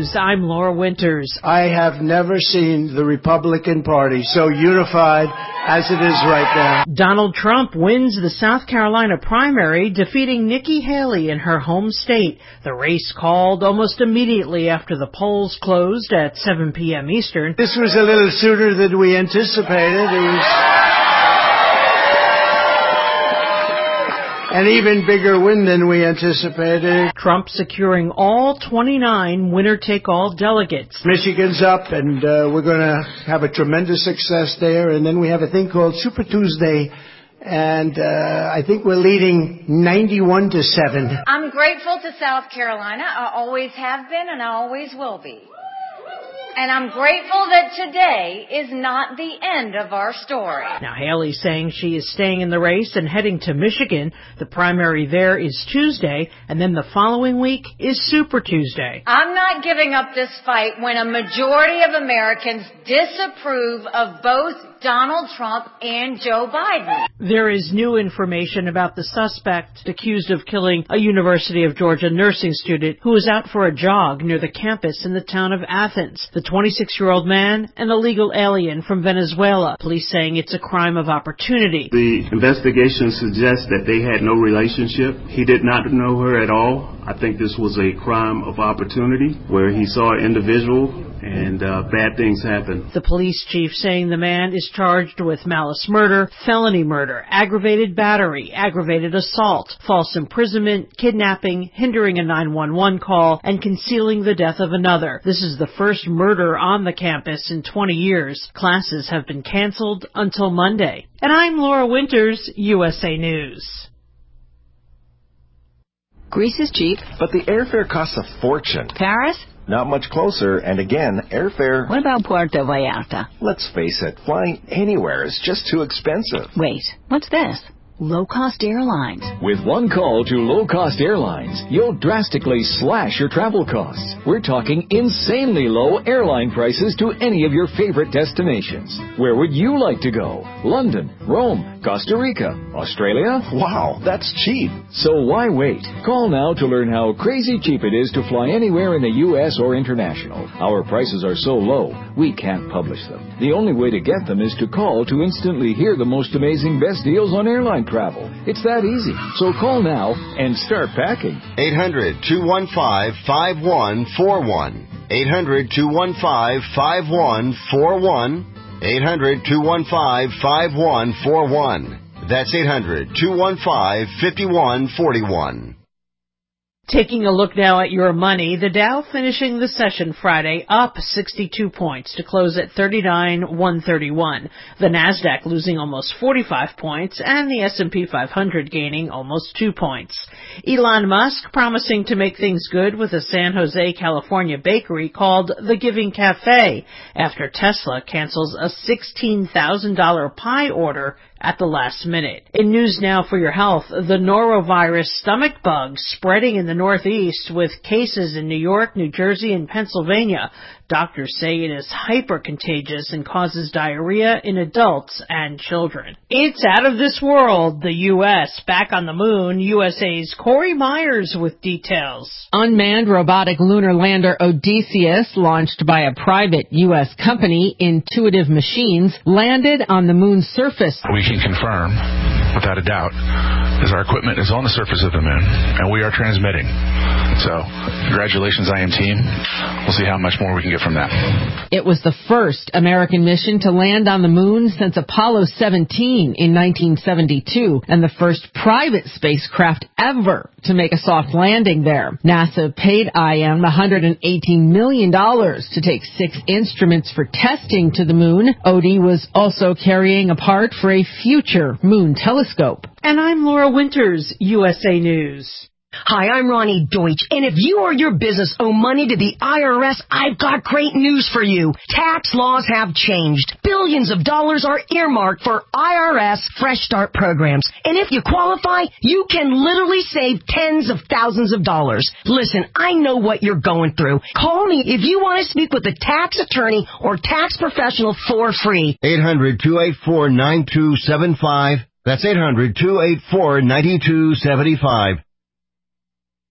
News, I'm Laura Winters. I have never seen the Republican Party so unified as it is right now. Donald Trump wins the South Carolina primary, defeating Nikki Haley in her home state. The race called almost immediately after the polls closed at 7 p.m. Eastern. This was a little sooner than we anticipated. It was an even bigger win than we anticipated. Trump securing all 29 winner-take-all delegates. Michigan's up, and we're going to have a tremendous success there. And then we have a thing called Super Tuesday, and I think we're leading 91-7. I'm grateful to South Carolina. I always have been, and I always will be. And I'm grateful that today is not the end of our story. Now, Haley's saying she is staying in the race and heading to Michigan. The primary there is Tuesday, and then the following week is Super Tuesday. I'm not giving up this fight when a majority of Americans disapprove of both Donald Trump and Joe Biden. There is new information about the suspect accused of killing a University of Georgia nursing student who was out for a jog near the campus in the town of Athens. The 26-year-old man, an illegal alien from Venezuela. Police saying it's a crime of opportunity. The investigation suggests that they had no relationship. He did not know her at all. I think this was a crime of opportunity where he saw an individual and bad things happen. The police chief saying the man is charged with malice murder, felony murder, aggravated battery, aggravated assault, false imprisonment, kidnapping, hindering a 911 call, and concealing the death of another. This is the first murder on the campus in 20 years. Classes have been canceled until Monday. And I'm Laura Winters, USA News. Greece is cheap. But the airfare costs a fortune. Paris? Not much closer, and again, airfare... What about Puerto Vallarta? Let's face it, flying anywhere is just too expensive. Wait, what's this? Low-cost airlines. With one call to low-cost airlines, you'll drastically slash your travel costs. We're talking insanely low airline prices to any of your favorite destinations. Where would you like to go? London, Rome, Costa Rica, Australia? Wow, that's cheap. So why wait? Call now to learn how crazy cheap it is to fly anywhere in the U.S. or international. Our prices are so low, we can't publish them. The only way to get them is to call to instantly hear the most amazing best deals on airline travel. It's that easy. So call now and start packing. 800-215-5141. 800-215-5141. 800-215-5141. That's 800-215-5141. Taking a look now at your money, the Dow finishing the session Friday up 62 points to close at 39,131. The Nasdaq losing almost 45 points and the S&P 500 gaining almost 2 points. Elon Musk promising to make things good with a San Jose, California bakery called The Giving Cafe after Tesla cancels a $16,000 pie order at the last minute. In news now for your health, the norovirus stomach bug spreading in the Northeast with cases in New York, New Jersey, and Pennsylvania. Doctors say it is hyper-contagious and causes diarrhea in adults and children. It's out of this world. The U.S. back on the moon. USA's Corey Myers with details. Unmanned robotic lunar lander Odysseus, launched by a private U.S. company, Intuitive Machines, landed on the moon's surface. We can confirm, without a doubt, is our equipment is on the surface of the moon, and we are transmitting. So, congratulations, IM team. We'll see how much more we can get from that. It was the first American mission to land on the moon since Apollo 17 in 1972, and the first private spacecraft ever to make a soft landing there. NASA paid IM $118 million to take 6 instruments for testing to the moon. Odie was also carrying a part for a future moon telescope. And I'm Laura Winters, USA News. Hi, I'm Ronnie Deutsch, and if you or your business owe money to the IRS, I've got great news for you. Tax laws have changed. Billions of dollars are earmarked for IRS Fresh Start programs, and if you qualify, you can literally save tens of thousands of dollars. Listen, I know what you're going through. Call me if you want to speak with a tax attorney or tax professional for free. 800-284-9275. That's 800-284-9275.